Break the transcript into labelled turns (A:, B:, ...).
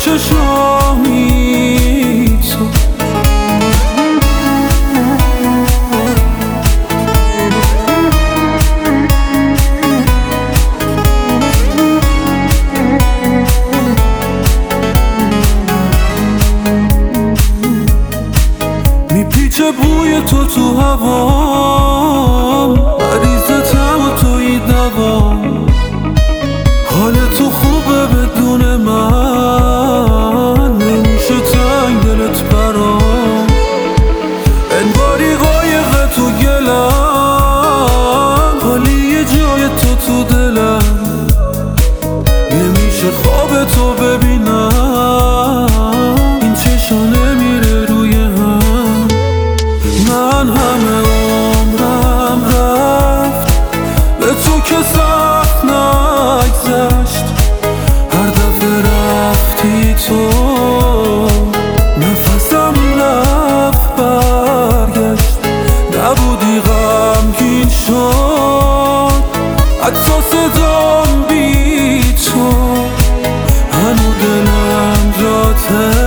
A: چشامی تو. میپیچه بوی تو هوام، مریض تم توی دوام. حال تو خوبه بدون من، نمیشه تنگ دلت برام. انگاری قایق تو گلم، خالی جای تو دلم. نمیشه خواب تو ببینم، این چشا نمیره روی هم. من همه عمرم رفت به تو که سخت نگذشت. هر دفعه رفتی تو نفسم رفت برگشت. نبودی غمگین شد حتی صدام بی تو. هنو دلم جاته